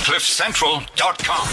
CliffCentral.com.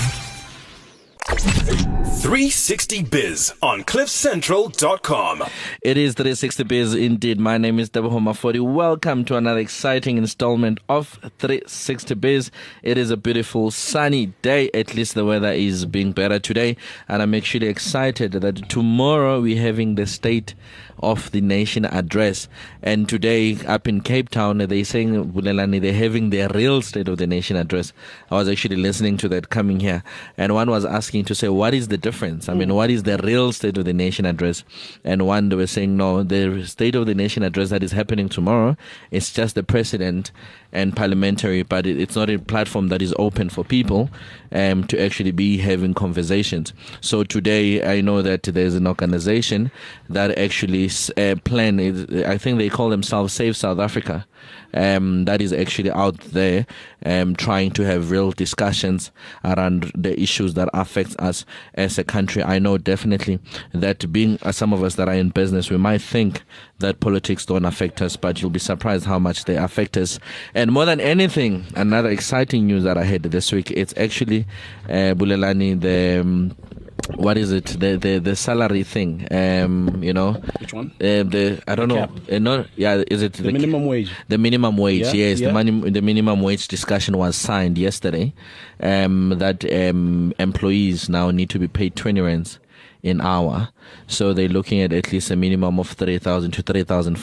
360 Biz on CliffCentral.com. It is 360 Biz indeed. My name is Debo Mafodi. Welcome to another exciting installment of 360 Biz. It is a beautiful sunny day. At least the weather is being better today. And I'm actually excited that tomorrow we're having the State of the Nation address. And today up in Cape Town, they're saying, Bulelani, they're having their real State of the Nation address. I was actually listening to that coming here. And one was asking to say, what is the difference? I mean, what is the real State of the Nation address? And one, they were saying, no, the State of the Nation address that is happening tomorrow, it's just the president and parliamentary, but it's not a platform that is open for people to actually be having conversations. So today, I know that there's an organization that actually plan, I think they call themselves Save South Africa, that is actually out there trying to have real discussions around the issues that affect us as a country. I know definitely that being some of us that are in business, we might think that politics don't affect us, but you'll be surprised how much they affect us. And more than anything, another exciting news that I had this week, it's actually Bulelani, what is it? The salary thing. You know. Which one? I don't know. No, yeah. Is it the minimum wage? The minimum wage. Yeah, yes. yeah. The minimum wage discussion was signed yesterday. That employees now need to be paid 20 rands an hour. So they're looking at least a minimum of 3,000 to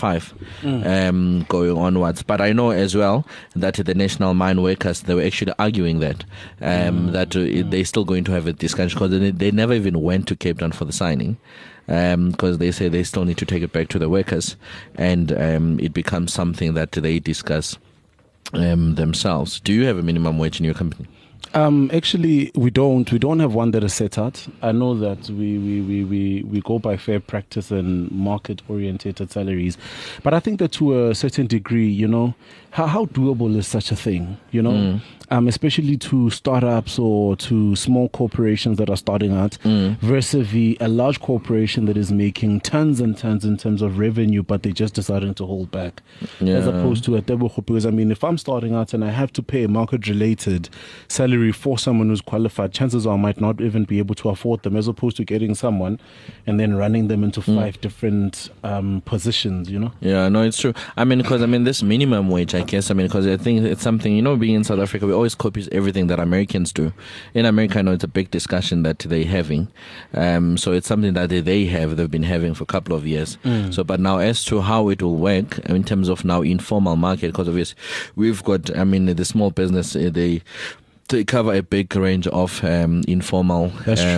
3,500 going onwards. But I know as well that the National Mine Workers, they were actually arguing that they're still going to have a discussion because they never even went to Cape Town for the signing. Because they say they still need to take it back to the workers, and it becomes something that they discuss themselves. Do you have a minimum wage in your company? Actually, we don't. We don't have one that is set out. I know that we go by fair practice and market-orientated salaries, but I think that to a certain degree, you know, how doable is such a thing? You know, especially to startups or to small corporations that are starting out, versus a large corporation that is making tons and tons in terms of revenue, but they're just deciding to hold back, as opposed to a Tebogo. Because I mean, if I'm starting out and I have to pay a market-related salary for someone who's qualified, chances are I might not even be able to afford them, as opposed to getting someone and then running them into 5 different positions, you know? Yeah, no, it's true. I mean, because this minimum wage, I guess, because I think it's something, you know, being in South Africa, we always copy everything that Americans do. In America, I know it's a big discussion that they're having. So it's something that they've been having for a couple of years. So, but now as to how it will work in terms of now informal market, because obviously we've got, the small business, they cover a big range of informal,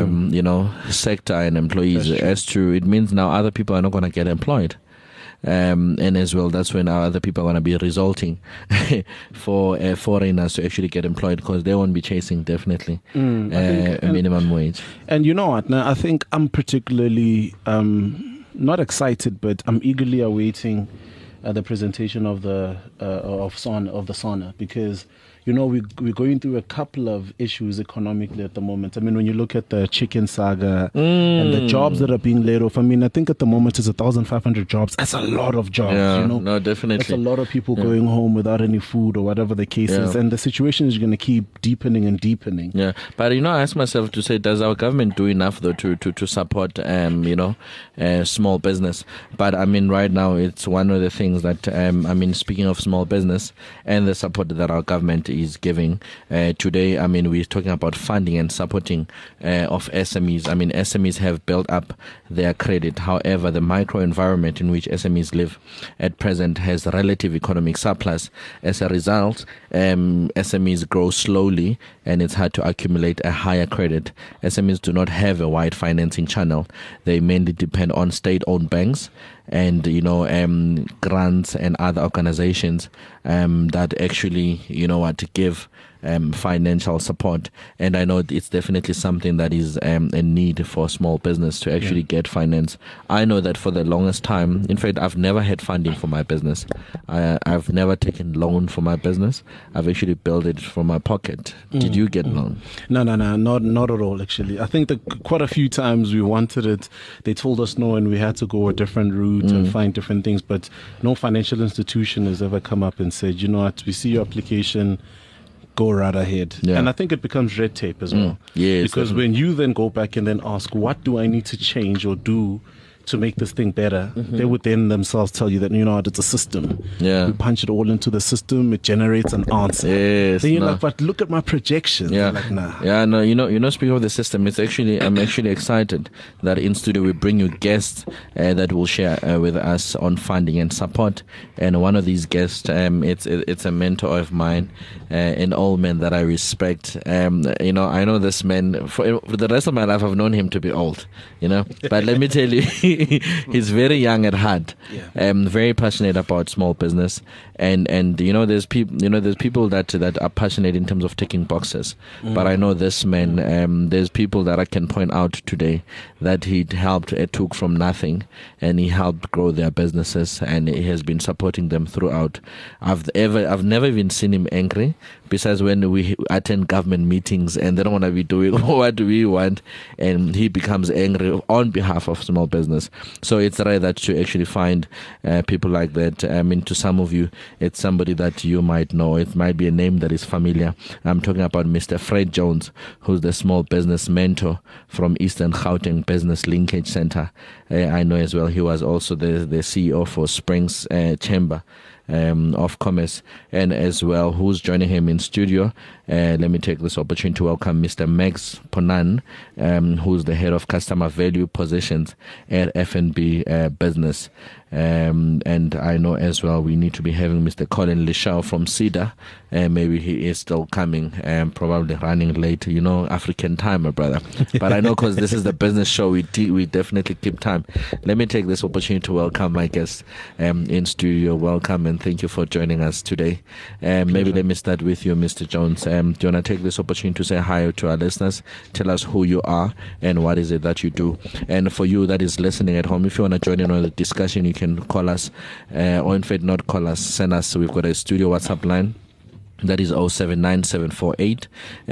sector and employees. As to it means now other people are not going to get employed. And as well, that's when our other people are going to be resulting for foreigners to actually get employed, because they won't be chasing definitely a minimum wage. And you know what? Now, I think I'm particularly not excited, but I'm eagerly awaiting the presentation of the SANA, because you know, we're going through a couple of issues economically at the moment. I mean, when you look at the chicken saga and the jobs that are being laid off, I think at the moment it's 1,500 jobs. That's a lot of jobs, you know. No, definitely. That's a lot of people going home without any food or whatever the case is. And the situation is going to keep deepening and deepening. Yeah. But, you know, I ask myself to say, does our government do enough, though, to support, small business? But, right now, it's one of the things that, speaking of small business and the support that our government is giving today, we're talking about funding and supporting of SMEs. SMEs have built up their credit. However, the micro environment in which SMEs live at present has relative economic surplus. As a result, SMEs grow slowly and it's hard to accumulate a higher credit. SMEs do not have a wide financing channel. They mainly depend on state-owned banks and grants and other organizations that actually give financial support. And I know it's definitely something that is a need for small business to actually get finance. I know that for the longest time, in fact, I've never had funding for my business. I've never taken loan for my business. I've actually built it from my pocket. Did you get loan? No, not at all, actually. I think that quite a few times we wanted it. They told us no, and we had to go a different route and find different things. But no financial institution has ever come up and said, you know what, we see your application, go right ahead. Yeah. And I think it becomes red tape as well. Yes, because definitely. when you then go back and then ask, what do I need to change or do to make this thing better, they would then themselves tell you that, you know what, it's a system. Yeah. We punch it all into the system, it generates an answer. Yes, Then you're no. like, but look at my projections. Yeah, You're like, nah. yeah, no, speaking of the system, I'm actually excited that in studio we bring you guests that will share with us on funding and support. And one of these guests, it's a mentor of mine, an old man that I respect. I know this man for the rest of my life. I've known him to be old, but let me tell you, he's very young at heart. Very passionate about small business, and there's people that are passionate in terms of ticking boxes. But I know this man, there's people that I can point out today that he helped, took from nothing, and he helped grow their businesses, and he has been supporting them throughout. I've never even seen him angry, besides when we attend government meetings and they don't want to be doing what we want, and he becomes angry on behalf of small business. So it's rare that to actually find people like that. To some of you, it's somebody that you might know. It might be a name that is familiar. I'm talking about Mr. Fred Jones, who's the small business mentor from Eastern Gauteng Business Linkage Center. I know as well he was also the CEO for Springs Chamber of Commerce, and as well who's joining him in studio. Let me take this opportunity to welcome Mr. Max Ponan, who's the head of customer value positions at F&B Business. And I know as well we need to be having Mr. Colin Lishao from CEDA. Maybe he is still coming, probably running late, African time, my brother. But I know because this is the business show, we definitely keep time. Let me take this opportunity to welcome my guests in studio. Welcome and thank you for joining us today. Maybe let me start with you, Mr. Jones. Do you want to take this opportunity to say hi to our listeners? Tell us who you are and what is it that you do. And for you that is listening at home, if you want to join in on the discussion, you can call us, or in fact not call us, send us. We've got a studio WhatsApp line. That is 079-748-2090,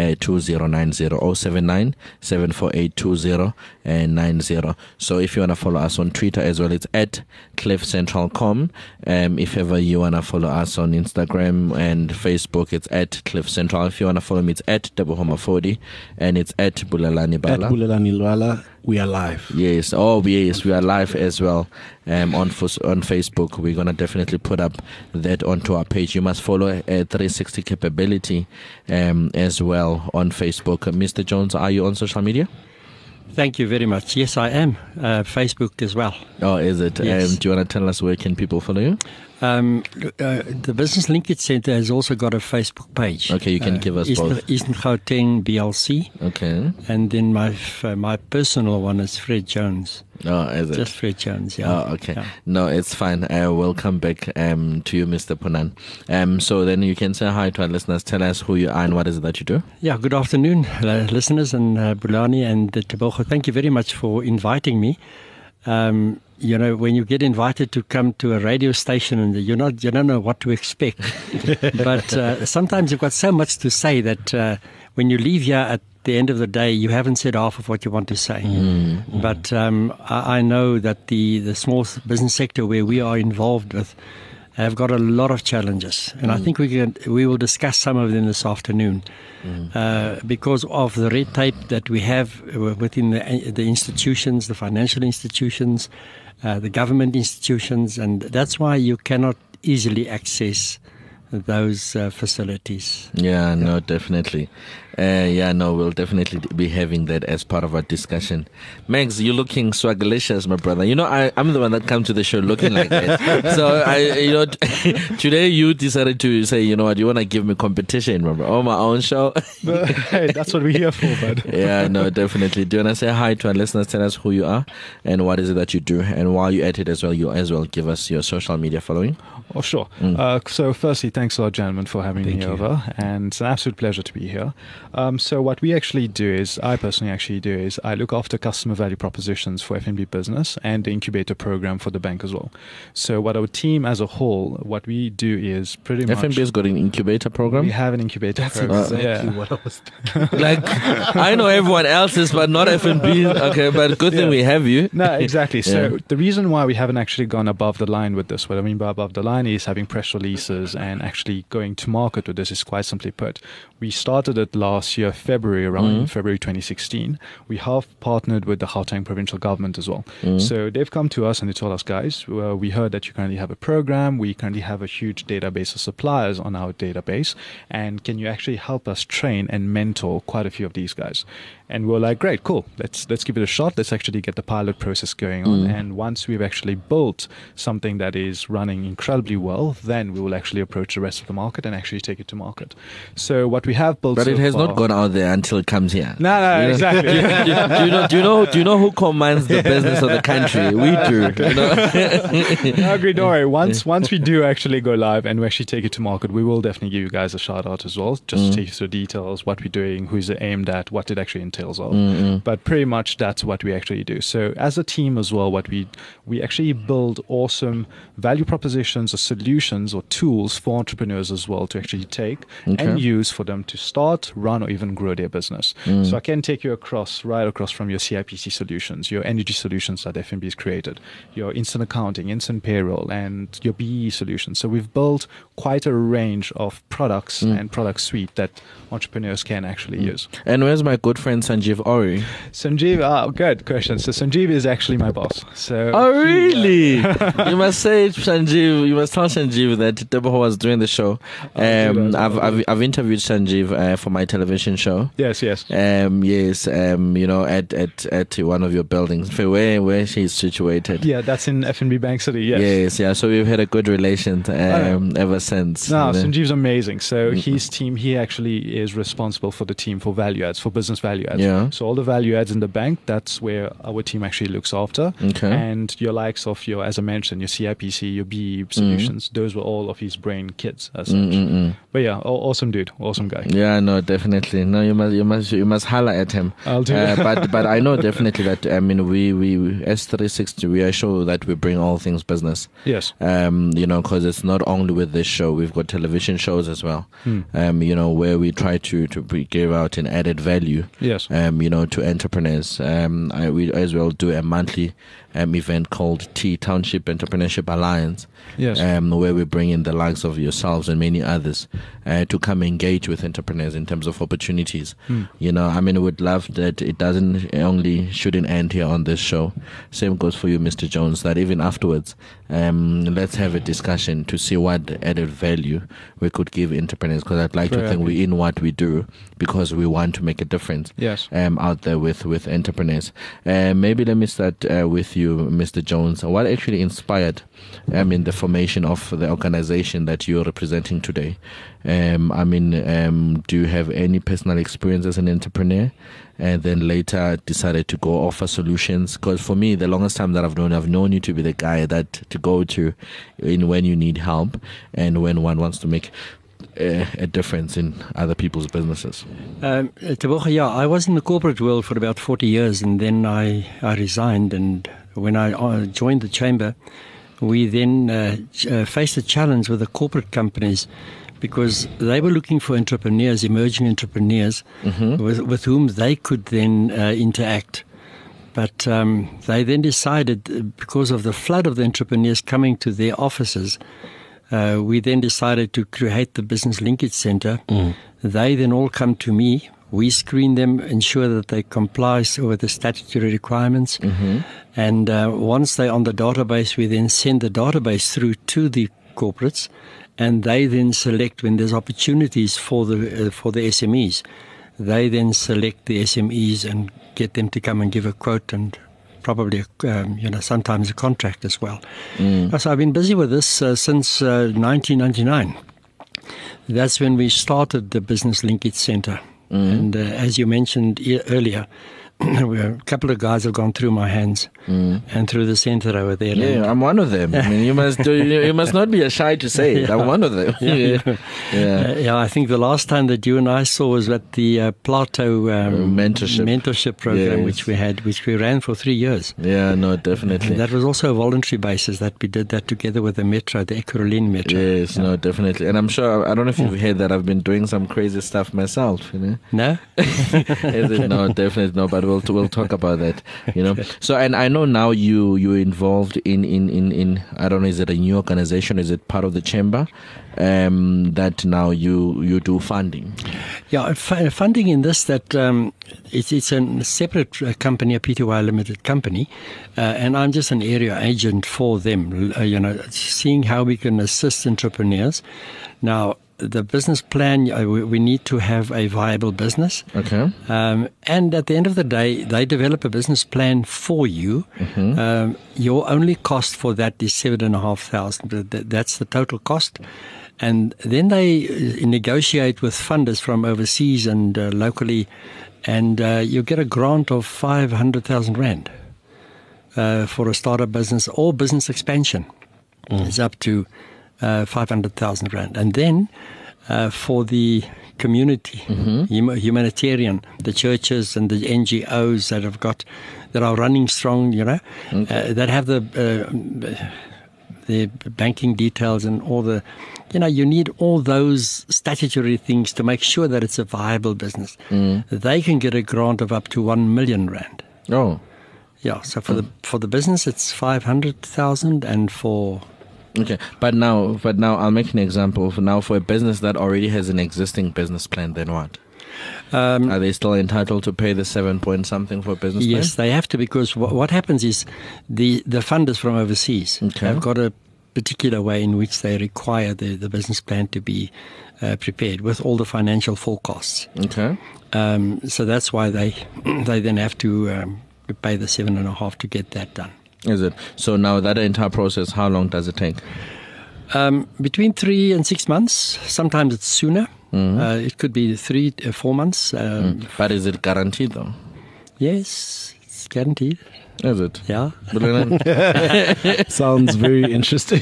079-748-2090. So if you want to follow us on Twitter as well, it's at CliffCentral.com. If ever you want to follow us on Instagram and Facebook, it's at Cliff Central. If you want to follow me, it's at Debohoma40, and it's at Bulelani Bala. At Bulelani Lwala, we are live. Yes, we are live as well on Facebook. We're going to definitely put up that onto our page. You must follow 360 Capability as well on Facebook. Mr. Jones, are you on social media? Thank you very much. Yes, I am. Facebook as well. Oh, is it? Yes. Do you want to tell us where can people follow you? The Business Linkage Center has also got a Facebook page. Okay, you can give us both. Eastern Gauteng BLC. Okay. And then my personal one is Fred Jones. Oh, is it? Just Fred Jones, yeah. Oh, okay. Yeah. No, it's fine. We'll come back to you, Mr. Ponan. So then you can say hi to our listeners. Tell us who you are and what is it that you do. Yeah, good afternoon, listeners, and Bulani and Tebogo. Thank you very much for inviting me. When you get invited to come to a radio station and you don't know what to expect, but sometimes you've got so much to say that when you leave here at the end of the day, you haven't said half of what you want to say. But I know that the small business sector where we are involved with have got a lot of challenges, and I think we will discuss some of them this afternoon. Because of the red tape that we have within the institutions, the financial institutions, the government institutions, and that's why you cannot easily access those facilities. Yeah, no, definitely. We'll definitely be having that as part of our discussion. Megs, you're looking swagalicious, my brother. I'm the one that comes to the show looking like that. So today you decided to say, you know what, you want to give me competition, remember, on my own show. Hey, that's what we're here for, bud. Yeah, no, definitely. Do you want to say hi to our listeners? Tell us who you are and what is it that you do. And while you're at it as well, you as well give us your social media following. Oh, sure. So firstly, thanks a lot, gentlemen, for having me over. And it's an absolute pleasure to be here. So what we actually do is, I personally actually do is, I look after customer value propositions for F&B business and the incubator program for the bank as well. So what our team as a whole, what we do is pretty much... F&B has got an incubator program? We have an incubator program. That's exactly what I was like, I know everyone else's, but not F&B. Okay, but good thing we have you. No, exactly. So the reason why we haven't actually gone above the line with this, what I mean by above the line is having press releases and actually going to market with this is quite simply put. We started it last year, February, around February 2016. We have partnered with the Gauteng provincial government as well. So they've come to us and they told us, guys, we heard that you currently have a program. We currently have a huge database of suppliers on our database. And can you actually help us train and mentor quite a few of these guys? And we're like, great, cool. Let's give it a shot. Let's actually get the pilot process going on. And once we've actually built something that is running incredibly well, then we will actually approach the rest of the market and actually take it to market. So what we have built, but it has not gone out there until it comes here. No, exactly. Do you know who commands the business of the country? We do. You know? No, agree. Don't worry. Once we do actually go live and we actually take it to market, we will definitely give you guys a shout out as well. Just to take you through the details, what we're doing, who's it aimed at, what it actually entails of. But pretty much that's what we actually do. So as a team as well, what we actually build awesome value propositions or solutions or tools for entrepreneurs as well to actually take and use for them to start, run, or even grow their business. So I can take you right across from your CIPC solutions, your energy solutions that FNB has created, your instant accounting, instant payroll, and your BE solutions. So we've built quite a range of products and product suite that entrepreneurs can actually use. And where's my good friend Sanjeev Ori? Sanjeev, good question. So Sanjeev is actually my boss. So really? You must say, Sanjeev, you must tell Sanjeev that Teboho was doing the show. I've interviewed Sanjeev for my television show. Yes. Yes. You know, at one of your buildings, where she's situated. Yeah, that's in FNB Bank City. Yes. Yeah. So we've had a good relation ever since. No, Sanjeev's amazing. So his team, he actually is responsible for the team for value adds, for business value adds. Yeah. So all the value adds in the bank, that's where our team actually looks after. Okay. And your likes of your, as I mentioned, your CIPC, your BE solutions, those were all of his brain kids as such. But yeah, awesome dude, awesome guy. Yeah, no, definitely. No, you must holler at him. I'll do that. But I know definitely that we S360, we are sure that we bring all things business. Yes. You know, because it's not only with this show, we've got television shows as well. You know, where we try to give out an added value. Yes. You know, to entrepreneurs. We as well do a monthly event called T Township Entrepreneurship Alliance. Yes. Where we bring in the likes of yourselves and many others to come engage with entrepreneurs in terms of opportunities. You know, I mean, we'd love that it shouldn't end here on this show. Same goes for you, Mr. Jones, that even afterwards, let's have a discussion to see what added value we could give entrepreneurs, because I'd like to think we're in what we do because we want to make a difference. Yes. Out there with entrepreneurs. Maybe let me start with you, Mr. Jones. What actually inspired in the formation of the organization that you're representing today? Do you have any personal experience as an entrepreneur? And then later decided to go offer solutions? Because for me, the longest time that I've known you to be the guy that to go to when you need help and when one wants to make a difference in other people's businesses. Teboho, yeah, I was in the corporate world for about 40 years, and then I resigned. And when I joined the chamber, we then faced a challenge with the corporate companies, because they were looking for entrepreneurs, emerging entrepreneurs, with whom they could then interact. But they then decided, because of the flood of the entrepreneurs coming to their offices, we then decided to create the Business Linkage Center. They then all come to me. We screen them, ensure that they comply with the statutory requirements. And once they're on the database, we then send the database through to the corporates, and they then select when there's opportunities for the SMEs. They then select the SMEs and get them to come and give a quote and probably, sometimes a contract as well. So I've been busy with this since 1999. That's when we started the Business Linkage Center. And as you mentioned earlier, a couple of guys have gone through my hands and through the center over there. Yeah, I'm one of them. I mean, you must not be shy to say it. I'm one of them. I think the last time that you and I saw was at the Plato mentorship program, which we ran for 3 years. Yeah, no, definitely. And that was also a voluntary basis that we did that together with the Metro, the Ekurhuleni Metro. Yes, no, definitely. And I'm sure, I don't know if you've heard that I've been doing some crazy stuff myself. You know? No? No, definitely no. But we'll talk about that. You know. So, and I know now you're involved in I don't know, is it a new organization? Is it part of the chamber? That now you do funding. Yeah, funding in this that it's a separate company, a PTY Limited company, and I'm just an area agent for them. Seeing how we can assist entrepreneurs. Now, the business plan, we need to have a viable business. Okay. And at the end of the day, they develop a business plan for you. Mm-hmm. Your only cost for that is $7,500. That's the total cost. And then they negotiate with funders from overseas and locally, and you get a grant of 500,000 Rand for a startup business or business expansion. It's up to 500,000 Rand. And then for the community, humanitarian, the churches and the NGOs that are running strong, that have the banking details and all the, you need all those statutory things to make sure that it's a viable business. They can get a grant of up to 1 million Rand. Oh. Yeah, so for the business it's 500,000, and for okay, but now I'll make an example. For a business that already has an existing business plan, then what? Are they still entitled to pay the 7 point something for a business plan? Yes, they have to, because what happens is the funders from overseas have got a particular way in which they require the business plan to be prepared with all the financial forecasts. Okay. So that's why they then have to pay the 7.5 to get that done. Is it? So now that entire process, how long does it take? Between 3 and 6 months. Sometimes it's sooner. Mm-hmm. It could be 3 or 4 months. But is it guaranteed though? Yes, it's guaranteed. Is it? Yeah. Sounds very interesting.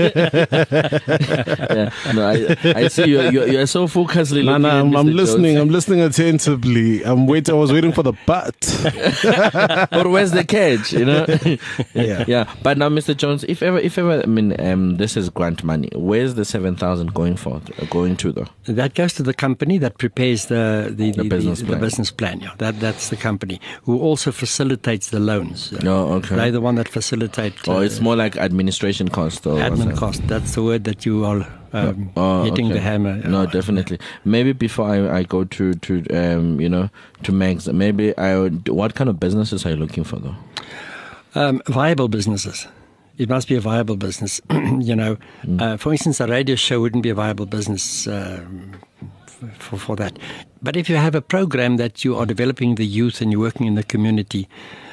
Yeah. No, I see you're so focused. I'm listening. I'm listening attentively. I was waiting for the but. Or where's the catch? Yeah. Yeah. But now, Mr. Jones, if ever, I mean, this is grant money. Where's the 7,000 going to though? That goes to the company that prepares the business plan. Yeah. That's the company who also facilitates the loans. Oh, okay. They're the one that facilitate. It's more like administration cost. Admin cost. That's the word that you are hitting the hammer. No, definitely. Maybe before I go to Max, maybe what kind of businesses are you looking for though? Viable businesses. It must be a viable business. For instance, a radio show wouldn't be a viable business for that. But if you have a program that you are developing the youth and you're working in the community,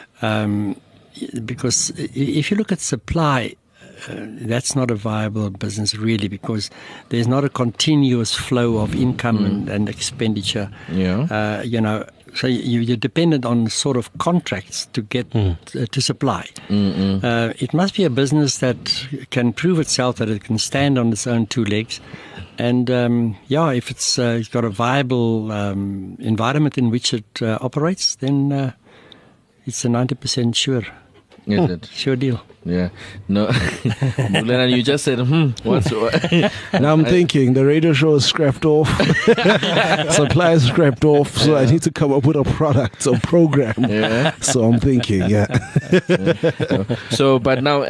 because if you look at supply, that's not a viable business really, because there's not a continuous flow of income and expenditure. Yeah. So you're dependent on sort of contracts to get to supply. It must be a business that can prove itself, that it can stand on its own 2 legs. And if it's got a viable environment in which it operates, then it's a 90% sure. Is it? Sure deal. Yeah. No. Bulelani, you just said, what's Now I'm thinking the radio show is scrapped off. Supply is scrapped off. So I need to come up with a product or program. Yeah. So I'm thinking, So, but now,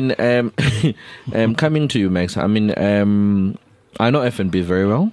coming to you, Max, I know FNB very well.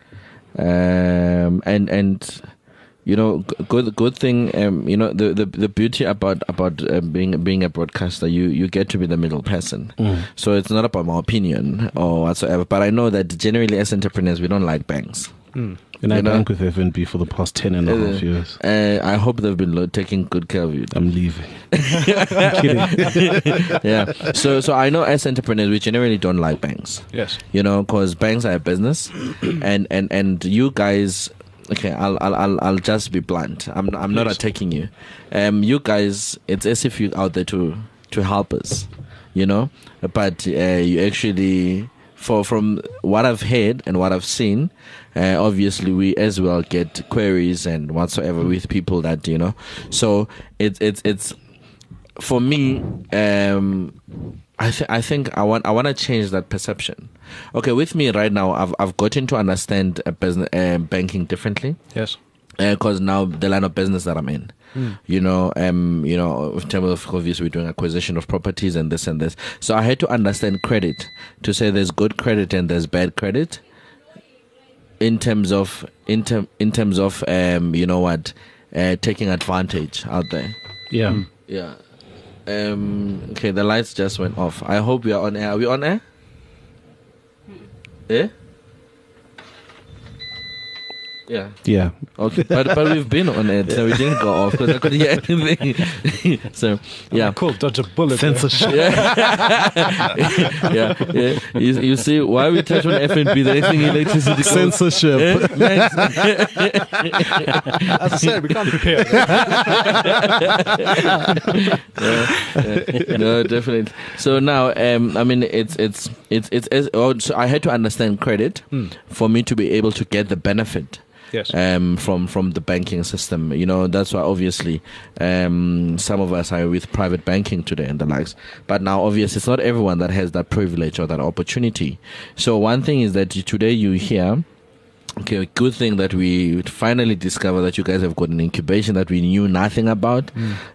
And good thing. The beauty about being a broadcaster, you get to be the middle person. So it's not about my opinion or whatsoever. But I know that generally as entrepreneurs, we don't like banks. And I bank with FNB for the past 10.5 years. I hope they've been taking good care of you. I'm leaving. I'm kidding. Yeah. So I know as entrepreneurs, we generally don't like banks. Yes. Because banks are a business, and you guys. Okay, I'll just be blunt. I'm not attacking you. You guys, it's as if you're out there to help us, But you actually, from what I've heard and what I've seen, obviously we as well get queries and whatsoever with people that So it's for me. I think I want to change that perception. Okay, with me right now, I've gotten to understand business banking differently. Yes. because now the line of business that I'm in, in terms of obviously we're doing acquisition of properties and this and this. So I had to understand credit to say there's good credit and there's bad credit in terms of taking advantage out there. Yeah. Yeah. Okay, the lights just went off. I hope we are on air. Are we on air? Yeah? Yeah. Yeah. Okay, but we've been on it, so we didn't go off because I couldn't hear anything. So yeah, Cool, dodge a bullet. Censorship. yeah. You see why we touch on FNB? The next thing electricity costs. Censorship. As I said, we can't prepare. No, definitely. So now, so I had to understand credit for me to be able to get the benefit. Yes. From the banking system, that's why obviously some of us are with private banking today and the likes. But now, obviously, it's not everyone that has that privilege or that opportunity. So one thing is that today you hear. Okay, a good thing that we finally discovered that you guys have got an incubation that we knew nothing about,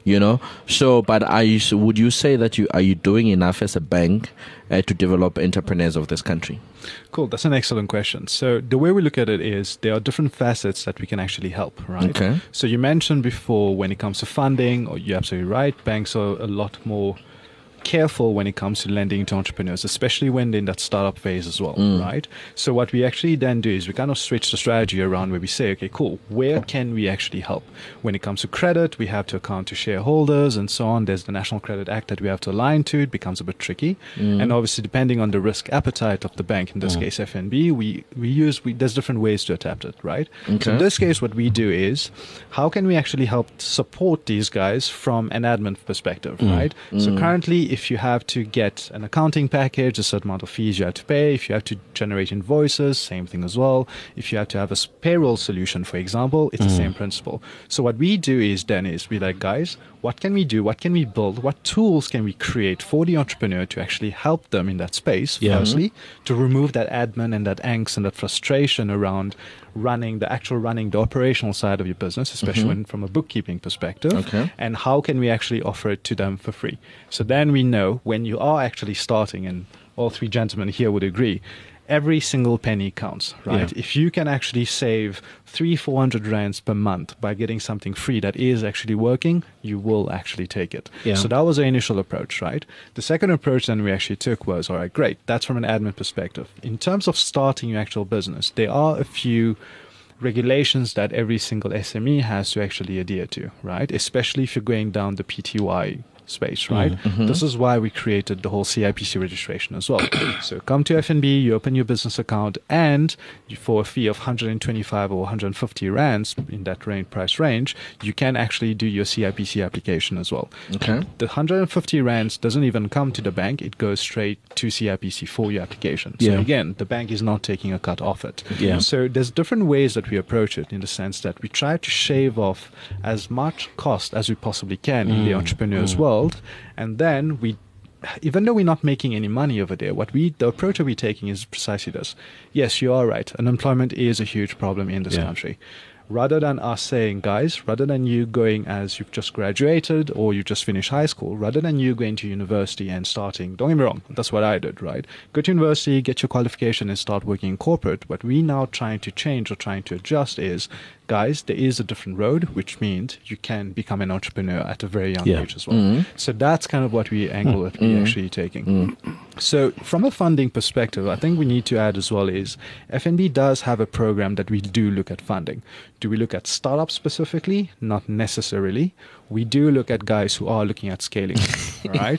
So, but would you say that are you doing enough as a bank to develop entrepreneurs of this country? Cool, that's an excellent question. So the way we look at it is there are different facets that we can actually help, right? Okay. So you mentioned before when it comes to funding, or you're absolutely right, banks are a lot more careful when it comes to lending to entrepreneurs, especially when they're in that startup phase as well, right? So what we actually then do is we kind of switch the strategy around where we say, okay, cool, where can we actually help? When it comes to credit, we have to account to shareholders and so on. There's the National Credit Act that we have to align to. It becomes a bit tricky. And obviously, depending on the risk appetite of the bank, in this case, FNB, there's different ways to adapt it, right? Okay. So in this case, what we do is, how can we actually help support these guys from an admin perspective, right? So currently, if you have to get an accounting package, a certain amount of fees you have to pay. If you have to generate invoices, same thing as well. If you have to have a payroll solution, for example, it's the same principle. So what we do is we're like, guys, what can we do? What can we build? What tools can we create for the entrepreneur to actually help them in that space, firstly, to remove that admin and that angst and that frustration around running the operational side of your business, especially from a bookkeeping perspective. Okay. And how can we actually offer it to them for free? So then we know when you are actually starting, and all three gentlemen here would agree, every single penny counts, right? Yeah. If you can actually save 300-400 rands per month by getting something free that is actually working, you will actually take it. Yeah. So that was the initial approach, right? The second approach then we actually took was, all right, great, that's from an admin perspective. In terms of starting your actual business, there are a few regulations that every single SME has to actually adhere to, right? Especially if you're going down the PTY space, right? This is why we created the whole CIPC registration as well. So come to FNB, you open your business account, and for a fee of 125 or 150 rands in that price range, you can actually do your CIPC application as well. Okay. The 150 rands doesn't even come to the bank; it goes straight to CIPC for your application. So again, the bank is not taking a cut off it. Yeah. So there's different ways that we approach it, in the sense that we try to shave off as much cost as we possibly can in the entrepreneur's world. And then even though we're not making any money over there, the approach that we're taking is precisely this. Yes, you are right. Unemployment is a huge problem in this country. Rather than us saying, guys, rather than you going as you've just graduated or you just finished high school, rather than you going to university and starting, don't get me wrong, that's what I did, right? Go to university, get your qualification and start working in corporate. What we now trying to change or trying to adjust is, guys, there is a different road, which means you can become an entrepreneur at a very young age as well. So that's kind of what we angle that we're actually taking. So from a funding perspective, I think we need to add as well is FNB does have a program that we do look at funding. Do we look at startups specifically? Not necessarily. We do look at guys who are looking at scaling, right?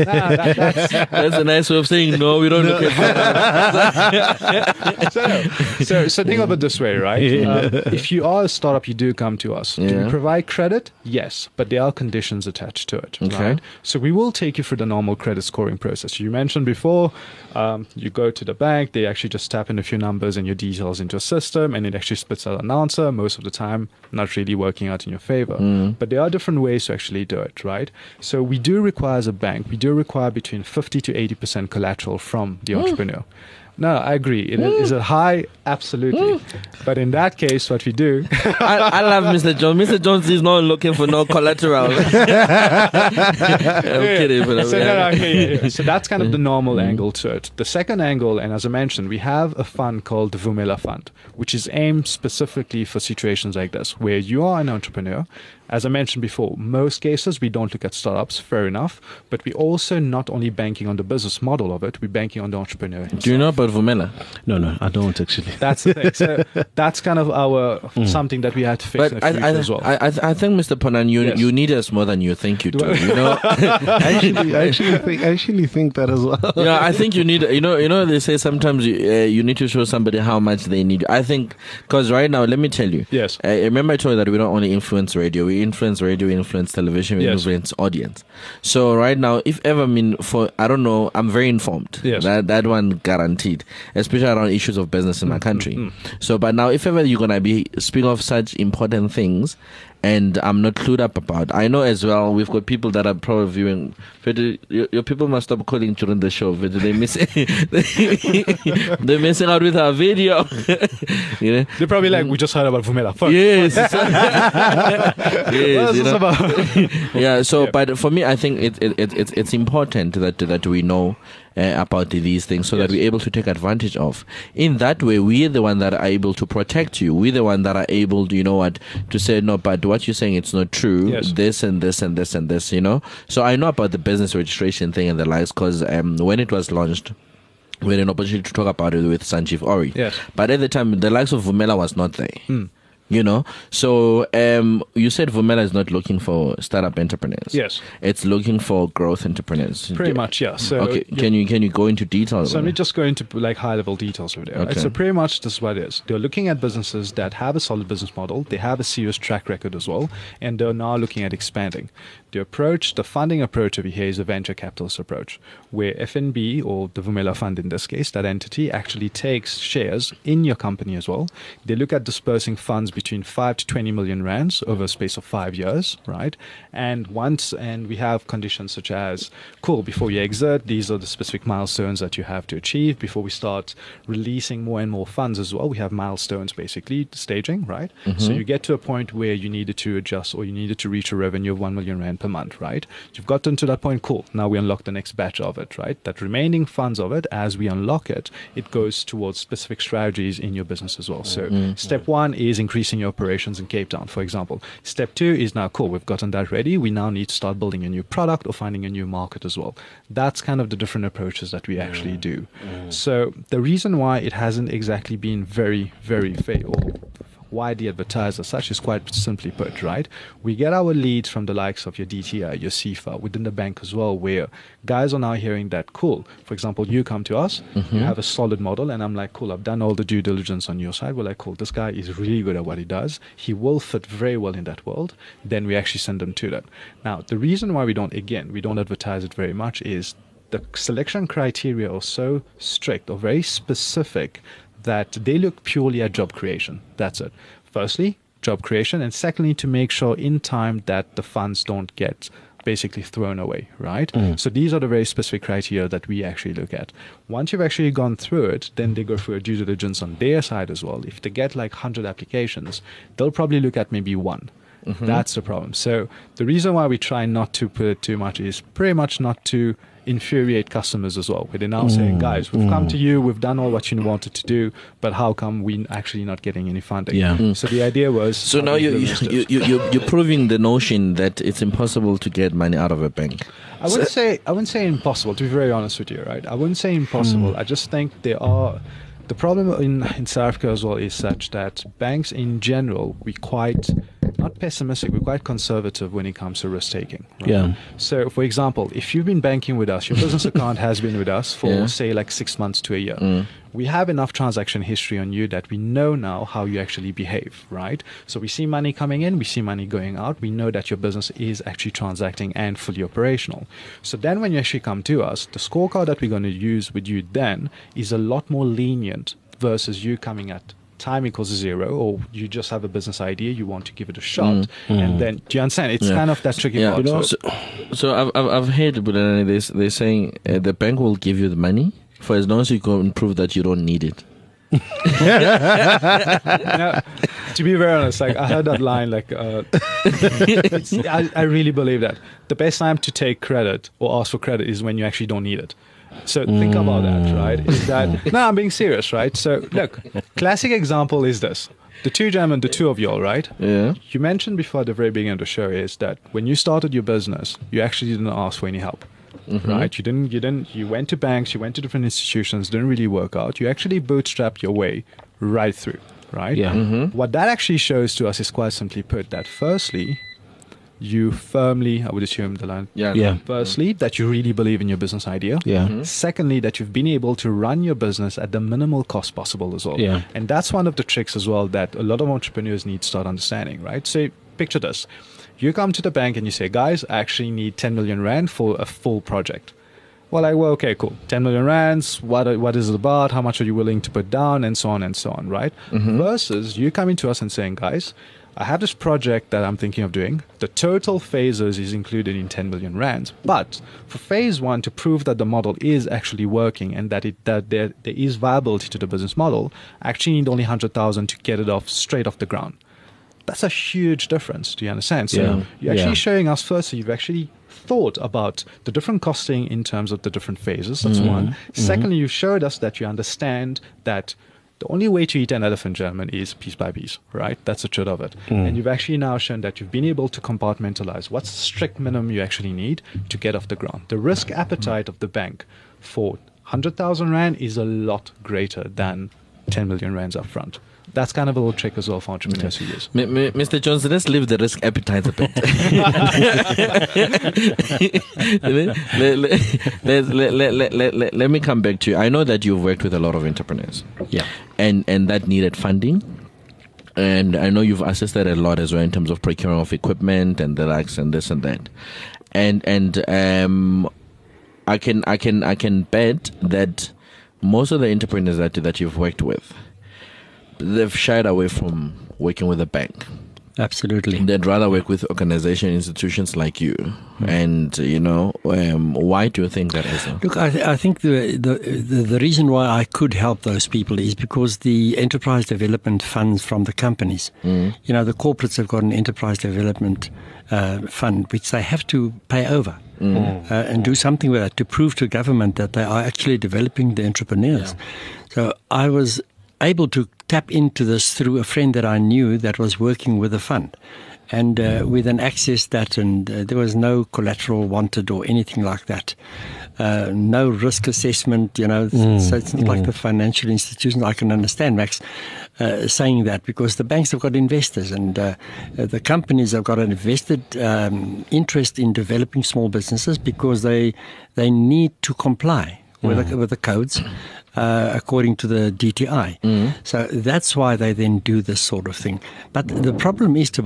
That's a nice way of saying no, we don't look at So think of it this way, right? If you are a startup, you do come to us. Do we provide credit? Yes, but there are conditions attached to it, right? So we will take you through the normal credit scoring process. You mentioned before, you go to the bank, they actually just tap in a few numbers and your details into a system, and it actually spits out an answer, most of the time not really working out in your favor. But there are different ways to actually do it, right? So we do require, as a bank, we do require between 50 to 80% collateral from the entrepreneur. No, I agree. Is it high? Absolutely. But in that case, what we do... I love Mr. Jones. Mr. Jones is not looking for no collateral. I'm kidding. But So that's kind of the normal angle to it. The second angle, and as I mentioned, we have a fund called the Vumela Fund, which is aimed specifically for situations like this, where you are an entrepreneur. As I mentioned before, most cases we don't look at startups, fair enough, but we also not only banking on the business model of it, we're banking on the entrepreneur himself. Do you know about Vumela? No, I don't actually. That's the thing. So that's kind of our something that we had to fix in the future as well. I think, Mr. Ponan, you need us more than you think you do. You know, I actually think that as well. Yeah, I think you need. You know, they say sometimes you need to show somebody how much they need. I think because right now, let me tell you. Yes. Remember I told you that we don't only influence radio. We influence radio, we influence television, we influence audience. So right now, if ever I don't know, I'm very informed. Yes. That one guaranteed, especially around issues of business in my country. So, but now, if ever you're gonna be speaking of such important things, and I'm not clued up about. I know as well, we've got people that are probably viewing. Your people must stop calling during the show. They're messing out with our video. You know? They're probably like, we just heard about Vumela. Fuck. Yes. Yes. What's this about? Yeah. So, but for me, I think it's important that we know about these things so that we're able to take advantage of. In that way, we're the one that are able to protect you. We're the one that are able to, to say, no, but what you're saying, it's not true. Yes. This and this and this and this, So I know about the business registration thing and the likes because when it was launched, we had an opportunity to talk about it with Sanjeev Ori. Yes. But at the time, the likes of Vumela was not there. So you said Vumela is not looking for startup entrepreneurs. Yes, it's looking for growth entrepreneurs. Pretty much, yeah. So okay, can you go into details? So let me just go into like high level details over there. Okay. Right? So pretty much this is what it is. They're looking at businesses that have a solid business model, they have a serious track record as well, and they're now looking at expanding. The funding approach over here is a venture capitalist approach, where FNB, or the Vumela Fund in this case, that entity actually takes shares in your company as well. They look at dispersing funds between 5 to 20 million rands over a space of 5 years, right? And we have conditions such as, before you exit, these are the specific milestones that you have to achieve. Before we start releasing more and more funds as well, we have milestones, basically, staging, right? So you get to a point where you needed to adjust or you needed to reach a revenue of 1 million rand per month, right? You've gotten to that point, cool. Now we unlock the next batch of it, right? That remaining funds of it, as we unlock it, it goes towards specific strategies in your business as well. So step 1 is increasing your operations in Cape Town, for example. Step 2 is now, we've gotten that ready. We now need to start building a new product or finding a new market as well. That's kind of the different approaches that we actually do. So the reason why it hasn't exactly been very, very fair or widely advertised as such is quite simply put, right? We get our leads from the likes of your DTI, your CIFA, within the bank as well, where guys are now hearing that, for example, you come to us, you have a solid model, and I'm like, I've done all the due diligence on your side. We're like, this guy is really good at what he does. He will fit very well in that world. Then we actually send them to that. Now, the reason why we don't advertise it very much is the selection criteria are so strict or very specific that they look purely at job creation. That's it. Firstly, job creation, and secondly, to make sure in time that the funds don't get basically thrown away, right? So these are the very specific criteria that we actually look at. Once you've actually gone through it, then they go through a due diligence on their side as well. If they get like 100 applications, they'll probably look at maybe one. That's the problem. So the reason why we try not to put it too much is pretty much not to infuriate customers as well. Where they're now saying, guys, we've come to you, we've done all what you wanted to do, but how come we're actually not getting any funding? So the idea was... So now you're proving the notion that it's impossible to get money out of a bank. I wouldn't say impossible, to be very honest with you, right? I wouldn't say impossible. I just think there are... The problem in South Africa as well is such that banks in general, we're quite, not pessimistic, we're quite conservative when it comes to risk taking. Right? So, for example, if you've been banking with us, your business account has been with us for, say, like 6 months to a year. We have enough transaction history on you that we know now how you actually behave, right? So we see money coming in, we see money going out. We know that your business is actually transacting and fully operational. So then when you actually come to us, the scorecard that we're going to use with you then is a lot more lenient versus you coming at time equals 0, or you just have a business idea, you want to give it a shot, and then, do you understand? It's kind of that tricky part. So I've heard they're saying the bank will give you the money For as long as you can prove that you don't need it. Now, to be very honest, like I heard that line, like I really believe that the best time to take credit or ask for credit is when you actually don't need it. So think about that, right? Is that no? I'm being serious, right? So look, classic example is this: the two of y'all, right? Yeah. You mentioned before at the very beginning of the show is that when you started your business, you actually didn't ask for any help. Right? You went to banks, you went to different institutions, didn't really work out. You actually bootstrapped your way right through, right? Yeah. What that actually shows to us is quite simply put that firstly, you firmly, I would assume the line. Yeah. Firstly, that you really believe in your business idea. Yeah. Secondly, that you've been able to run your business at the minimal cost possible as well. Yeah. And that's one of the tricks as well that a lot of entrepreneurs need to start understanding, right? So picture this. You come to the bank and you say, guys, I actually need 10 million rand for a full project. Well, okay, cool. 10 million rands, what is it about? How much are you willing to put down? And so on, right? Versus you coming to us and saying, guys, I have this project that I'm thinking of doing. The total phases is included in 10 million rands. But for phase one, to prove that the model is actually working and that there is viability to the business model, I actually need only 100,000 to get it straight off the ground. That's a huge difference. Do you understand? So you're actually showing us firstly, you've actually thought about the different costing in terms of the different phases. That's one. Secondly, you showed us that you understand that the only way to eat an elephant, gentlemen, is piece by piece, right? That's the truth of it. And you've actually now shown that you've been able to compartmentalize what's the strict minimum you actually need to get off the ground. The risk appetite of the bank for 100,000 rand is a lot greater than 10 million rands up front. That's kind of a little trick as well for entrepreneurs who use. Mr. Johnson, let's leave the risk appetite a bit. Let me come back to you. I know that you've worked with a lot of entrepreneurs. Yeah. And that needed funding. And I know you've assisted a lot as well in terms of procuring of equipment and the likes and this and that. And I can bet that most of the entrepreneurs that you've worked with, they've shied away from working with a bank. Absolutely. They'd rather work with organization institutions like you. And, why do you think that is? Look, I think the reason why I could help those people is because the enterprise development funds from the companies, the corporates have got an enterprise development fund, which they have to pay over. And do something with that to prove to government that they are actually developing the entrepreneurs. So I was able to tap into this through a friend that I knew that was working with a fund, and with an access that, and there was no collateral wanted or anything like that, no risk assessment, so it's not like the financial institutions. I can understand Max saying that, because the banks have got investors, and the companies have got an invested interest in developing small businesses, because they need to comply with the codes according to the DTI. So that's why they then do this sort of thing. But the problem is,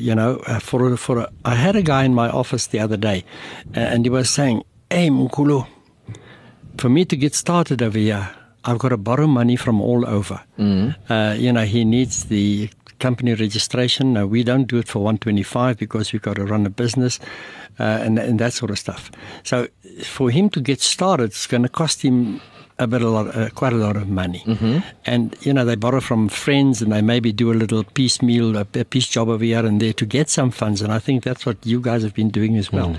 I had a guy in my office the other day, and he was saying, "Hey, Mkulu, for me to get started over here, I've got to borrow money from all over." He needs the company registration. No, we don't do it for 125 because we've got to run a business and that sort of stuff. So for him to get started, it's going to cost him quite a lot of money. And they borrow from friends, and they maybe do a little piecemeal, a piece job over here and there to get some funds. And I think that's what you guys have been doing as well.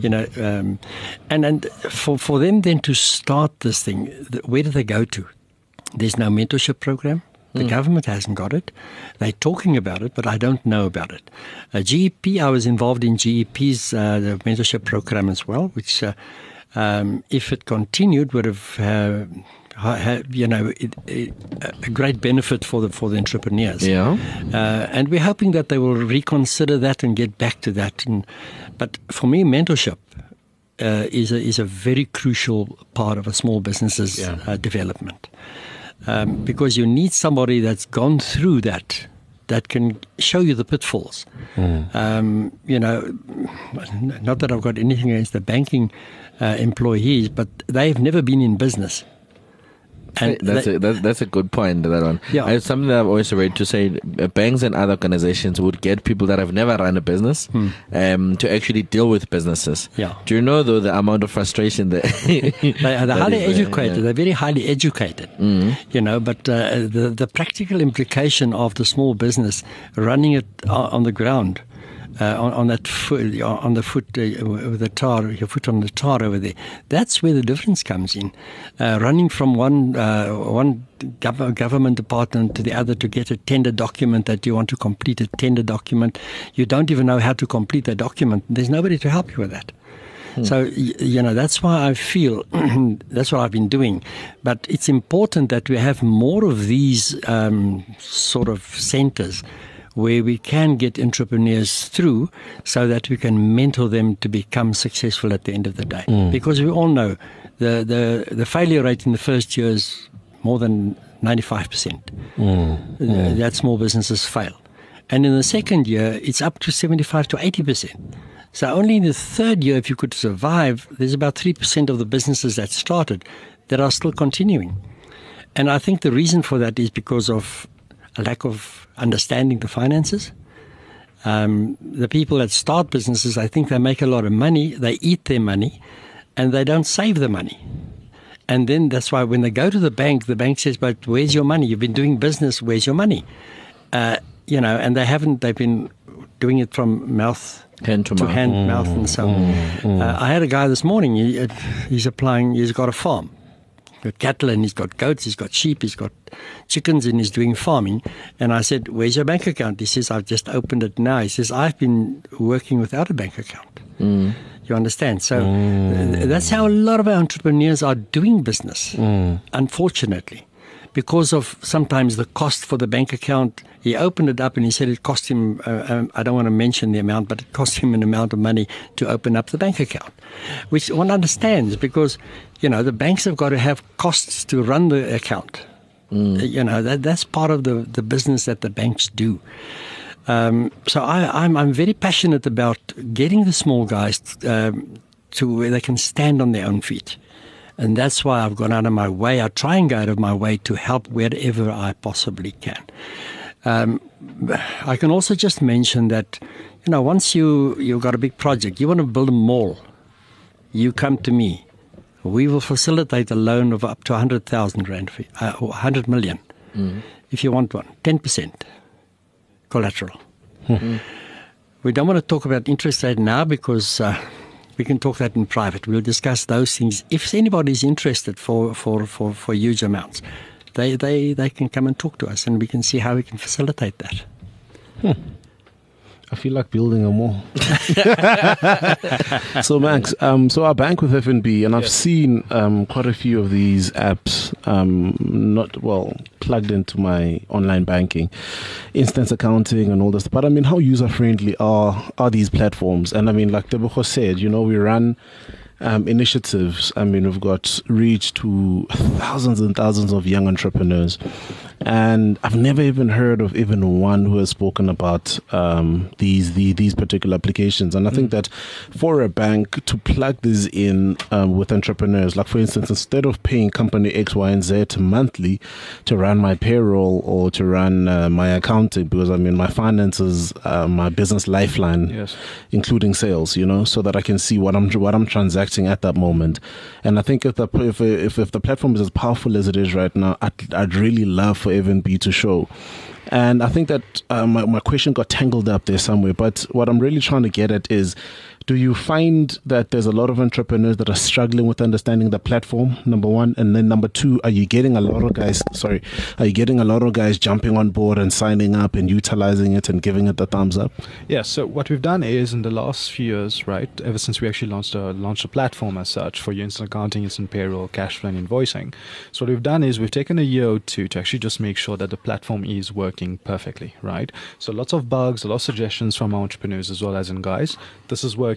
And for them then to start this thing, where do they go to? There's no mentorship program. The government hasn't got it. They're talking about it, but I don't know about it. GEP, I was involved in GEP's the mentorship program as well, which if it continued, would have a great benefit for the entrepreneurs. And we're hoping that they will reconsider that and get back to that. But for me, mentorship is a very crucial part of a small business's development, because you need somebody that's gone through that can show you the pitfalls. Not that I've got anything against the banking employees, but they've never been in business. And That's a good point, that one. Yeah. It's something that I've always read to say banks and other organizations would get people that have never run a business to actually deal with businesses. Yeah. Do you know, though, the amount of frustration that they're highly educated. Yeah. They're very highly educated, but the practical implication of the small business running it on the ground, on that foot, on the foot with the tar, your foot on the tar over there. That's where the difference comes in. Running from one government department to the other to get a tender document that you want to complete, a tender document, you don't even know how to complete that document. There's nobody to help you with that. So, that's why I feel that's what I've been doing. But it's important that we have more of these sort of centers where we can get entrepreneurs through so that we can mentor them to become successful at the end of the day. Because we all know the failure rate in the first year is more than 95%. That small businesses fail. And in the second year, it's up to 75 to 80%. So only in the third year, if you could survive, there's about 3% of the businesses that started that are still continuing. And I think the reason for that is because of a lack of understanding the finances. The people that start businesses, I think they make a lot of money, they eat their money, and they don't save the money. And then that's why when they go to the bank says, but where's your money? You've been doing business, where's your money? And they've been doing it from hand to mouth and so on. I had a guy this morning, he's got a farm. He's got cattle and he's got goats, he's got sheep, he's got chickens, and he's doing farming. And I said, where's your bank account? He says, I've just opened it now. He says, I've been working without a bank account. You understand? So that's how a lot of our entrepreneurs are doing business, unfortunately. Because of sometimes the cost for the bank account. He opened it up and he said it cost him, I don't want to mention the amount, but it cost him an amount of money to open up the bank account, which one understands because, the banks have got to have costs to run the account. That's part of the business that the banks do. So I'm very passionate about getting the small guys to where they can stand on their own feet. And that's why I've gone out of my way. I try and go out of my way to help wherever I possibly can. I can also just mention that, once you've got a big project, you want to build a mall, you come to me. We will facilitate a loan of up to 100,000 rand, or 100 million, if you want one, 10% collateral. We don't want to talk about interest rate now because we can talk that in private. We'll discuss those things. If anybody is interested for huge amounts, they can come and talk to us and we can see how we can facilitate that. I feel like building a mall. So Max, so I bank with FNB and I've seen quite a few of these apps plugged into my online banking, instant accounting and all this. But how user friendly are these platforms? And like Tebogo said, we run initiatives. We've got reach to thousands and thousands of young entrepreneurs. And I've never even heard of even one who has spoken about these particular applications. And I think that for a bank to plug these in with entrepreneurs, like for instance, instead of paying company X, Y, and Z monthly to run my payroll or to run my accounting, because my finances, my business lifeline, including sales, so that I can see what I'm transacting at that moment. And I think if the platform is as powerful as it is right now, I'd really love for FNB to show. And I think that my question got tangled up there somewhere. But what I'm really trying to get at is, do you find that there's a lot of entrepreneurs that are struggling with understanding the platform, number one? And then number two, are you getting a lot of guys jumping on board and signing up and utilizing it and giving it the thumbs up? Yeah, so what we've done is in the last few years, right, ever since we actually launched a platform as such for your instant accounting, instant payroll, cash flow and invoicing. So what we've done is we've taken a year or two to actually just make sure that the platform is working perfectly, right? So lots of bugs, a lot of suggestions from our entrepreneurs as well as in guys. This is working.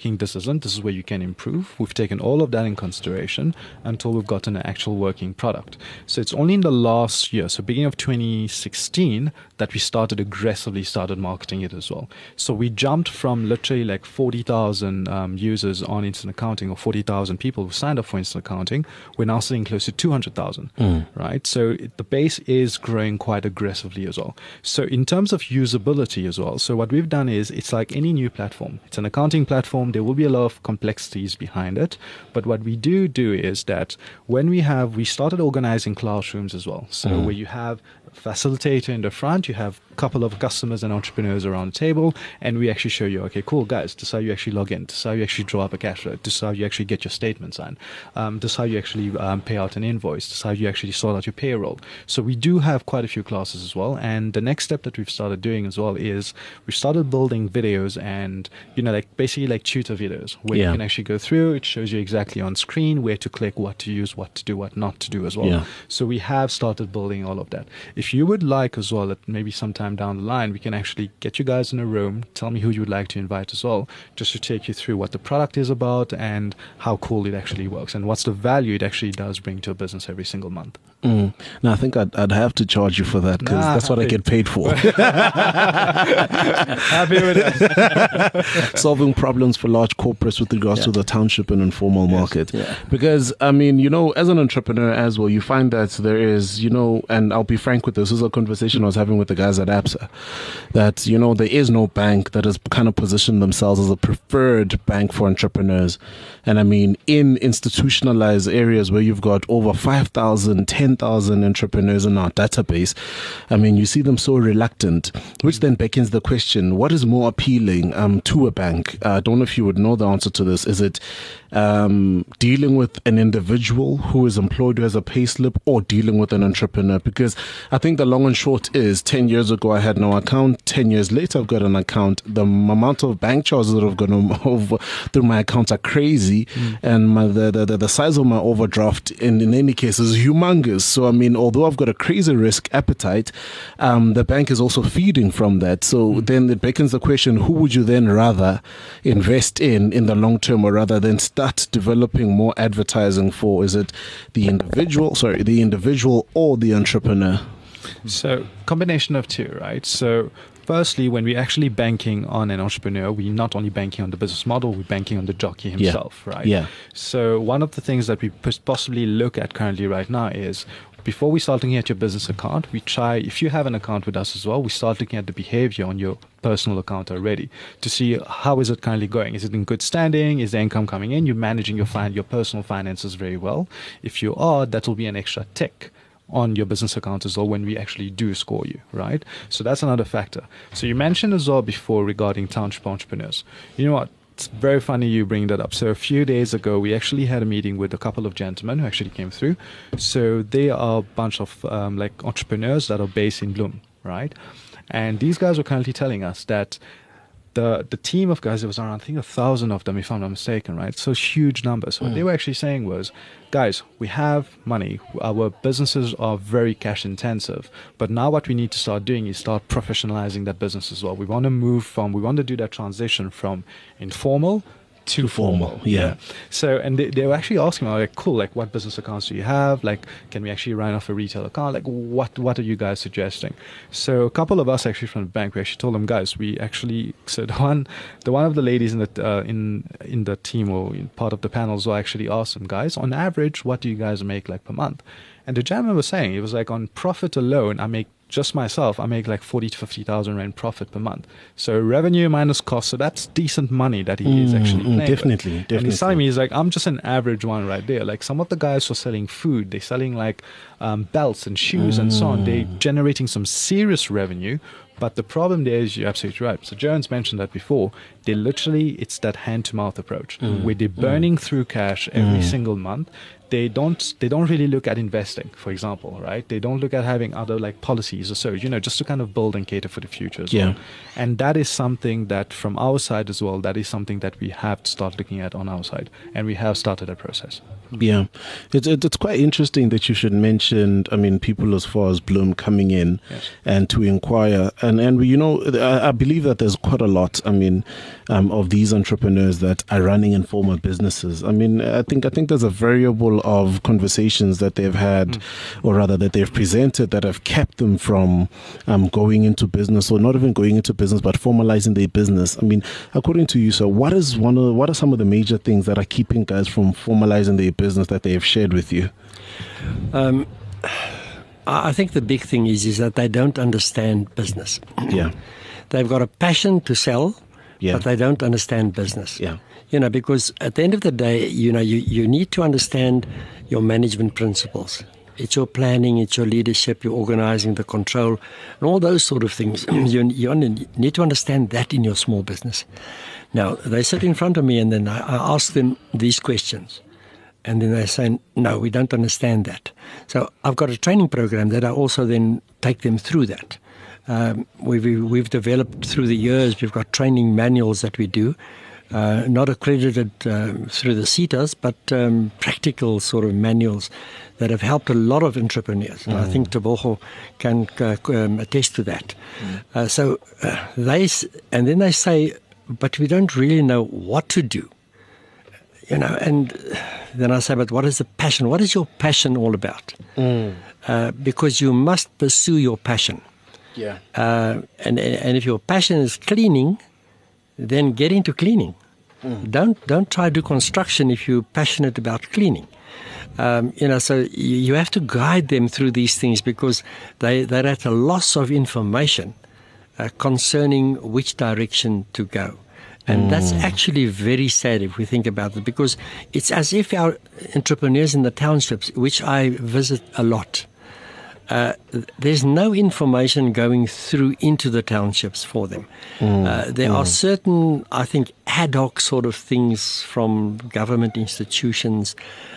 working, this isn't, this is where you can improve. We've taken all of that in consideration until we've gotten an actual working product. So it's only in the last year, so beginning of 2016, that we aggressively started marketing it as well. So we jumped from literally like 40,000 users on instant accounting, or 40,000 people who signed up for instant accounting. We're now sitting close to 200,000, right? So the base is growing quite aggressively as well. So in terms of usability as well, so what we've done is, it's like any new platform. It's an accounting platform. There will be a lot of complexities behind it. But what we do is that when we started organizing classrooms as well. So where you have facilitator in the front, you have a couple of customers and entrepreneurs around the table, and we actually show you, okay, cool, guys, this is how you actually log in, this is how you actually draw up a cash flow, this is how you actually get your statements on, this is how you actually pay out an invoice, this is how you actually sort out your payroll. So we do have quite a few classes as well, and the next step that we've started doing as well is we've started building videos, and like basically like tutor videos where you can actually go through. It shows you exactly on screen where to click, what to use, what to do, what not to do as well. So we have started building all of that. If you would like as well, that maybe sometime down the line we can actually get you guys in a room, tell me who you would like to invite as well, just to take you through what the product is about and how cool it actually works and what's the value it actually does bring to a business every single month. No, I think I'd have to charge you for that, because that's what I get paid for. Happy with it. Solving problems for large corporates with regards to the township and informal market. Because, I mean, as an entrepreneur as well, you find that there is, and I'll be frank with this is a conversation I was having with the guys at ABSA, that, there is no bank that has kind of positioned themselves as a preferred bank for entrepreneurs. And I mean, in institutionalized areas where you've got over 5,000, 10,000 entrepreneurs in our database, I mean, you see them so reluctant, which then beckons the question, what is more appealing to a bank? I don't know if you would know the answer to this. Is it dealing with an individual who is employed, who has a pay slip, or dealing with an entrepreneur? Because I think the long and short is 10 years ago I had no account, 10 years later I've got an account. The amount of bank charges that have gone over through my accounts are crazy, and the size of my overdraft in any case is humongous. So I mean, although I've got a crazy risk appetite, the bank is also feeding from that. So then it beckons the question, who would you then rather invest in the long term, or rather than start developing more advertising for? Is it the individual or the entrepreneur? So combination of two, right? So firstly, when we're actually banking on an entrepreneur, we're not only banking on the business model, we're banking on the jockey himself, right? Yeah. So one of the things that we possibly look at currently right now is, before we start looking at your business account, we try, if you have an account with us as well, we start looking at the behavior on your personal account already to see how is it currently going. Is it in good standing? Is the income coming in? You're managing your personal finances very well. If you are, that will be an extra tick on your business account as well when we actually do score you, right? So that's another factor. So you mentioned as well before regarding township entrepreneurs. You know what? It's very funny you bring that up. So a few days ago, we actually had a meeting with a couple of gentlemen who actually came through. So they are a bunch of like entrepreneurs that are based in Bloem, right? And these guys were currently telling us that the team of guys, there was around, I think, 1,000 of them, if I'm not mistaken, right? So huge numbers. What they were actually saying was, guys, we have money. Our businesses are very cash intensive. But now what we need to start doing is start professionalizing that business as well. We want to do that transition from informal to formal. Yeah. So, and they were actually asking me, like, cool, like, what business accounts do you have? Like, can we actually run off a retail account? Like, what are you guys suggesting? So a couple of us actually from the bank, we actually told them, guys, we actually, so the one of the ladies in the team or in part of the panels will actually ask them, guys, on average, what do you guys make like per month? And the gentleman was saying, it was like, on profit alone, I make like 40 to 50,000 rand profit per month. So revenue minus cost. So that's decent money that he is actually playing definitely. And he's telling me, he's like, I'm just an average one right there. Like some of the guys who are selling food, they're selling like belts and shoes and so on. They're generating some serious revenue. But the problem there is, you're absolutely right. So Jones mentioned that before. It's that hand-to-mouth approach where they're burning through cash every single month. They don't really look at investing, for example, right? They don't look at having other like policies or so, just to kind of build and cater for the future as well. And that is something that from our side as well, that is something that we have to start looking at on our side. And we have started that process. Yeah. It's quite interesting that you should mention, people as far as Bloem coming in and to inquire. And and we, I believe that there's quite a lot. I mean, of these entrepreneurs that are running informal businesses. I mean, I think there's a variable of conversations that they've had, or rather that they've presented, that have kept them from going into business, or not even going into business, but formalizing their business. I mean, according to you, sir, what are some of the major things that are keeping guys from formalizing their business that they have shared with you? I think the big thing is that they don't understand business. Yeah. They've got a passion to sell, Yeah. but they don't understand business. Yeah. Because at the end of the day, you need to understand your management principles. It's your planning, it's your leadership, your organizing, the control, and all those sort of things. You need to understand that in your small business. Now, they sit in front of me, and then I ask them these questions. And then they say, no, we don't understand that. So I've got a training program that I also then take them through that. We've developed through the years, we've got training manuals that we do, not accredited through the CETAs, but practical sort of manuals that have helped a lot of entrepreneurs. And I think Tebogo can attest to that. Then they say, but we don't really know what to do. And then I say, but what is the passion? What is your passion all about? Because you must pursue your passion. Yeah. And if your passion is cleaning, then get into cleaning. Don't try to do construction if you're passionate about cleaning. So you have to guide them through these things, because they're at a loss of information concerning which direction to go. And that's actually very sad if we think about it, because it's as if our entrepreneurs in the townships, which I visit a lot, there's no information going through into the townships for them. There are certain, I think, ad hoc sort of things from government institutions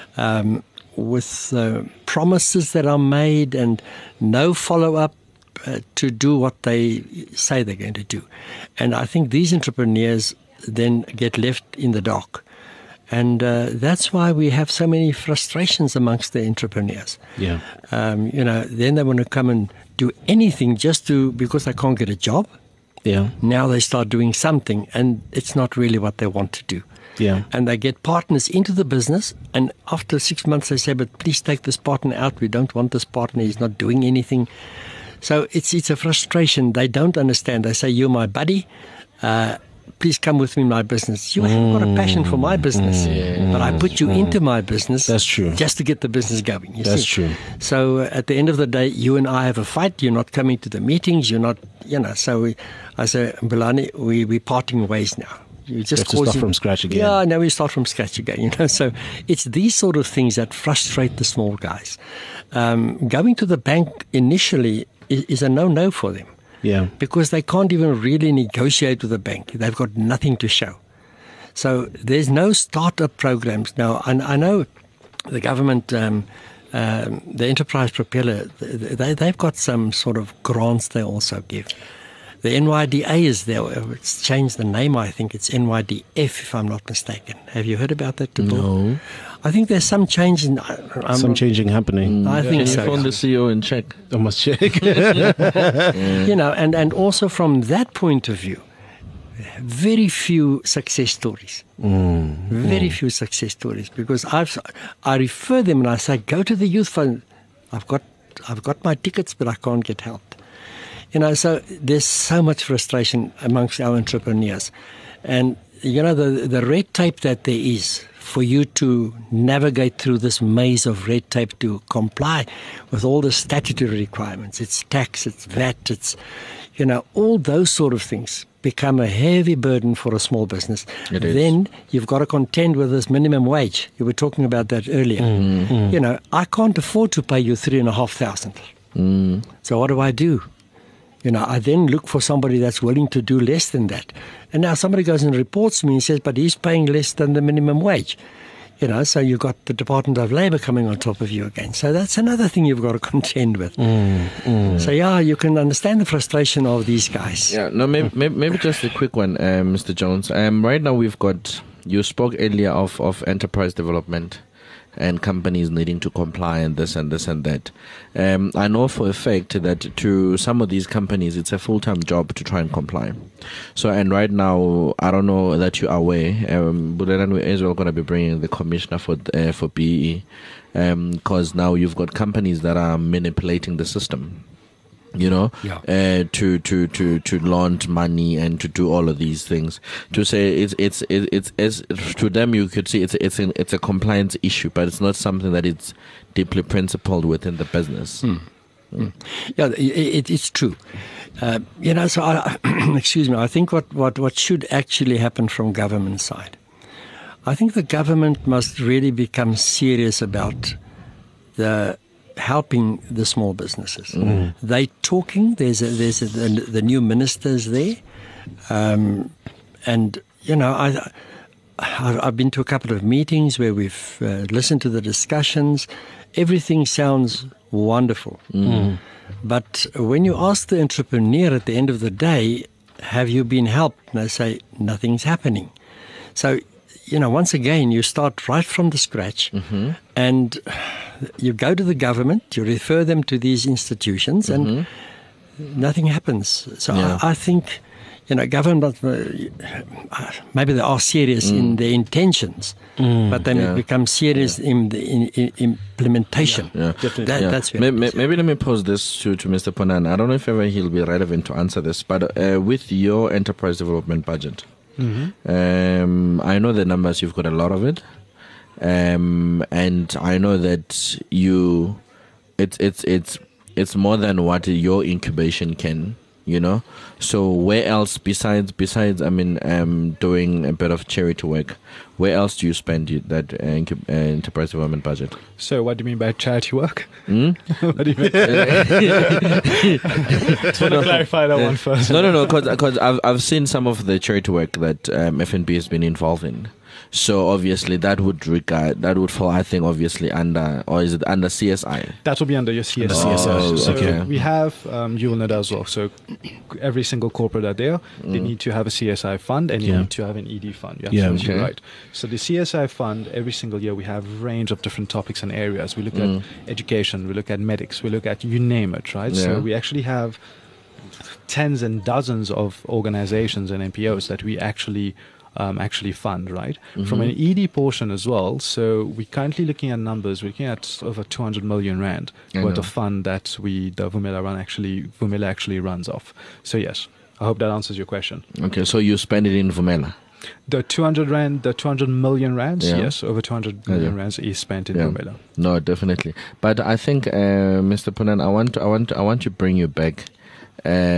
with promises that are made and no follow-up to do what they say they're going to do. And I think these entrepreneurs then get left in the dark. And that's why we have so many frustrations amongst the entrepreneurs. Yeah. Then they want to come and do anything because they can't get a job. Yeah. Now they start doing something, and it's not really what they want to do. Yeah. And they get partners into the business, and after 6 months they say, but please take this partner out. We don't want this partner. He's not doing anything. So it's a frustration. They don't understand. They say, you're my buddy. Please come with me in my business. You haven't got a passion for my business, but I put you into my business. That's true. Just to get the business going. That's true. So at the end of the day, you and I have a fight. You're not coming to the meetings. You're not, So I say, Mbulani, we're parting ways now. You just start from scratch again. Yeah, now we start from scratch again. So it's these sort of things that frustrate the small guys. Going to the bank initially is a no-no for them. Yeah. Because they can't even really negotiate with the bank. They've got nothing to show. So there's no startup programs. Now, I know the government, the Enterprise Propeller, they've got some sort of grants they also give. The NYDA is there. It's changed the name, I think. It's NYDF, if I'm not mistaken. Have you heard about that, Tebogo? No. I think there's some change in... changing happening. I think so. Can you phone the CEO and check? I must check. And also from that point of view, very few success stories. Very few success stories. Because I refer them and I say, go to the youth fund. I've got my tickets, but I can't get help. So there's so much frustration amongst our entrepreneurs. And, the red tape that there is for you to navigate through this maze of red tape to comply with all the statutory requirements. It's tax, it's VAT, it's, all those sort of things become a heavy burden for a small business. Then you've got to contend with this minimum wage. You were talking about that earlier. I can't afford to pay you 3,500. So what do? I then look for somebody that's willing to do less than that. And now somebody goes and reports to me and says, but he's paying less than the minimum wage. So you've got the Department of Labour coming on top of you again. So that's another thing you've got to contend with. So, you can understand the frustration of these guys. Yeah, no, maybe just a quick one, Mr. Jones. Right now you spoke earlier of enterprise development. and companies needing to comply and this and this and that. I know for a fact that to some of these companies, it's a full-time job to try and comply. So, and right now, I don't know that you are aware, Bulelani is well going to be bringing the commissioner for BEE, because now you've got companies that are manipulating the system. You know, to launch money and to do all of these things. To say it's to them, you could see it's a compliance issue, but it's not something that it's deeply principled within the business. Yeah, it's true. So excuse me. I think what should actually happen from government side, I think the government must really become serious about helping the small businesses. They talking. There's the new ministers there, and I've been to a couple of meetings where we've listened to the discussions. Everything sounds wonderful, but when you ask the entrepreneur at the end of the day, have you been helped? And they say nothing's happening. So, once again, you start right from the scratch, and you go to the government, you refer them to these institutions, and nothing happens. So I think, government, maybe they are serious in their intentions, but they become serious in the implementation. That's maybe let me pose this to Mr. Ponan. I don't know if ever he'll be relevant to answer this, but with your enterprise development budget, I know the numbers, you've got a lot of it. And I know that it's more than what your incubation can, So where else besides doing a bit of charity work, where else do you spend that enterprise development budget? So what do you mean by charity work? What do you mean? Just want to clarify that one first. No, because I've seen some of the charity work that FNB has been involved in. So obviously that would fall, I think, obviously under, or is it under CSI? That will be under your CSI. So we have, you will know that as well. So every single corporate out there, they need to have a CSI fund, and you need to have an ED fund. You're absolutely right. So the CSI fund, every single year we have a range of different topics and areas. We look at education, we look at medics, we look at you name it, right? Yeah. So we actually have tens and dozens of organizations and NPOs that we actually fund, right? From an ED portion as well. So we're currently looking at numbers. We're looking at over 200 million rand worth of fund that the Vumela actually runs off. So yes, I hope that answers your question. Okay, so you spend it in Vumela. The 200 million rands, yes, over 200 million rands is spent in Vumela. No, definitely. But I think, Mr. Ponan, I want to bring you back. To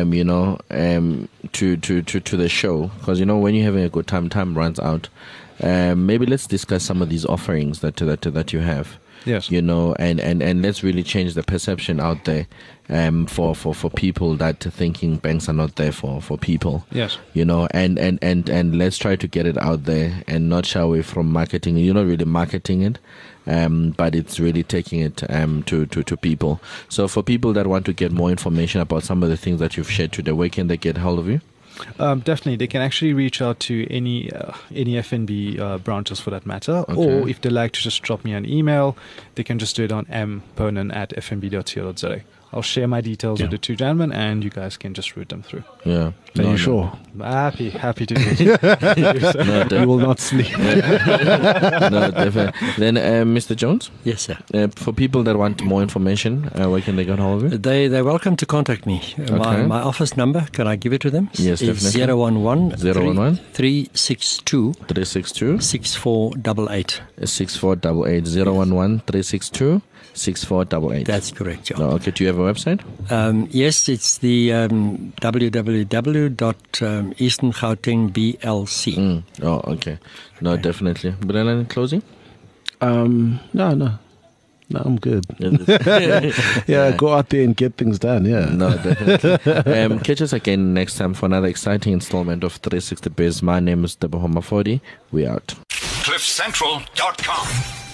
the show, because when you're having a good time runs out. Maybe let's discuss some of these offerings that you have. Yes. And let's really change the perception out there for people that are thinking banks are not there for people. Yes. And let's try to get it out there and not shy away from marketing. You're not really marketing it. But it's really taking it to people. So for people that want to get more information about some of the things that you've shared today, where can they get hold of you? Definitely, they can actually reach out to any FNB branches for that matter, or if they like to just drop me an email, they can just do it on mponan@fnb.co.za. I'll share my details with the two gentlemen, and you guys can just route them through. Yeah. Are you sure? Happy to do it. You will not sleep. No, definitely. Then, Mr. Jones? Yes, sir. For people that want more information, where can they get hold of you? They're welcome to contact me. My office number, can I give it to them? Yes, is definitely. 011 362 362 6488. 6488. 011 362 6488. That's correct, yeah. No, okay, do you have a website? Yes, it's the www.easterngautengblc. Oh, okay. No, definitely. But then in closing? No, I'm good. Go out there and get things done, No, definitely. Catch us again next time for another exciting installment of 360 Biz. My name is Teboho Mafodi. We out. CliffCentral.com